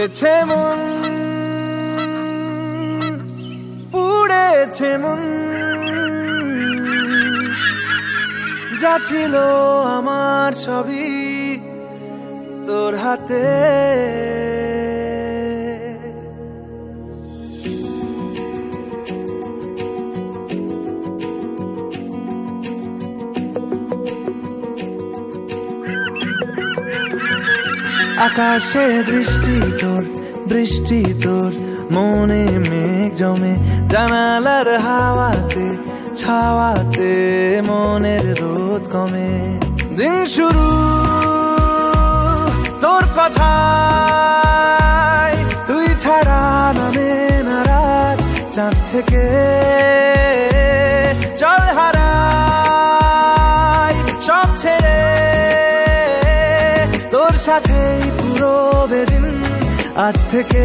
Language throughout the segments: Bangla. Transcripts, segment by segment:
উড়েছে মন, পুড়েছে মন, যা ছিল আমার সবই তোর হাতে। আকাশে দৃষ্টি তোর, বৃষ্টি তোর, মনে মেঘ জমে, জানালার হাওয়াতে ছাওয়াতে মনের রোদ কমে। দিন শুরু তোর কথায়, তুই ছাড়া নামে না রাত, চাঁদ থেকে চল হারাই সব ছেড়ে, তোর সাথেই পুরো বেদিন আজ থেকে।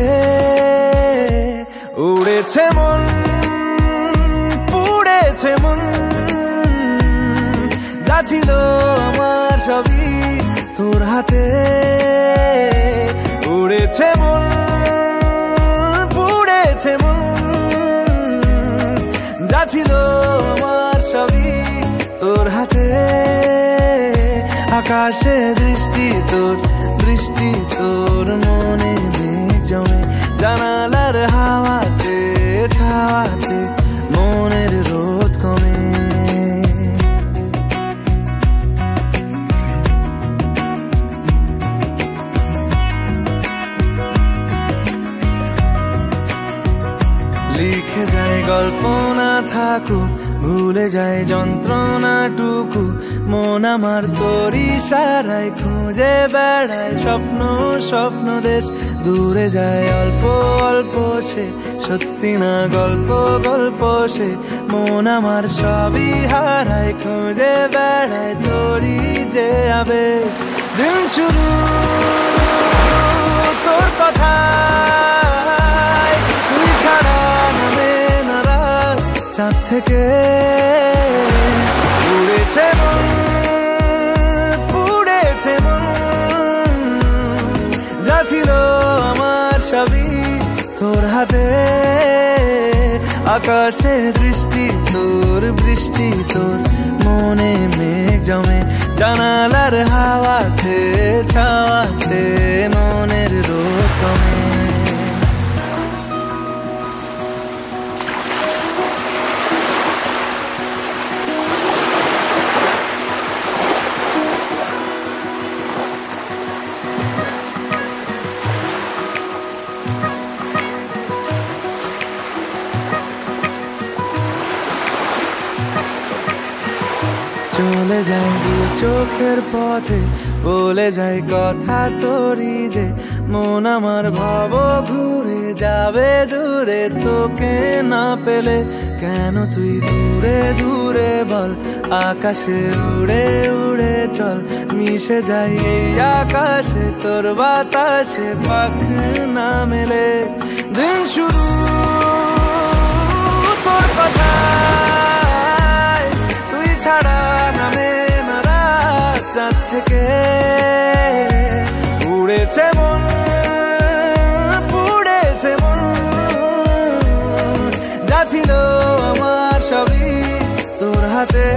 উড়েছে মন, পুড়েছে মন, যা ছিল আমার সবই তোর হাতে। উড়েছে মন, পুড়েছে মন, যা ছিল আমার সবই তোর হাতে। আকাশে দৃষ্টি তোর, বৃষ্টি তোর, মনে মেঘ জমে, জানালার হাওয়াতে ছাওয়াতে মনের রোদ কমে। লিখে যায় গল্প না থাকুক, ভুলে যায় যন্ত্রণাটুকু, মন আমার তোর ইশারায় খুঁজে বেড়ায় স্বপ্ন স্বপ্ন দেশ। দূরে যায় অল্প অল্প সে, সত্যি না গল্প গল্প সে, মন আমার সবই হারায় খুঁজে বেড়ায় তোরই যে আবেশ। দিন শুরু তোর কথায়, তুই ছাড়া নামে না রাত, চাঁদ থেকে। উড়েছে মন, পুড়েছে মন, যা ছিল আমার সবই তোর হাতে। আকাশে দৃষ্টি তোর, বৃষ্টি তোর, মনে মেঘ জমে, জানালার হাওয়াতে ছাওয়াতে মনের রোদ কমে। চলে যায় দু চোখের পথে, বলে যায় কথা তোরই যে, মন আমার ভাব ঘুরে যাবে দূরে তোকে না পেলে। কেন তুই দূরে দূরে বল, আকাশে উড়ে উড়ে চল, মিশে যাই এই আকাশে তোর বাতাসে, পাখ না মেলে। দিন শুরু তোর কথায়, তুই ছাড়া নামে না রাত, চাঁদ থেকে। উড়েছে মন, পুড়েছে মন, যা ছিল আমার সবই তোর হাতে।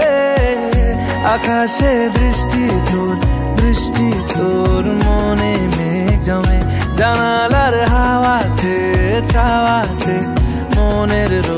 আকাশে দৃষ্টি তোর, বৃষ্টি তোর, মনে মেঘ জমে, জানালার হাওয়াতে ছাওয়াতে মনের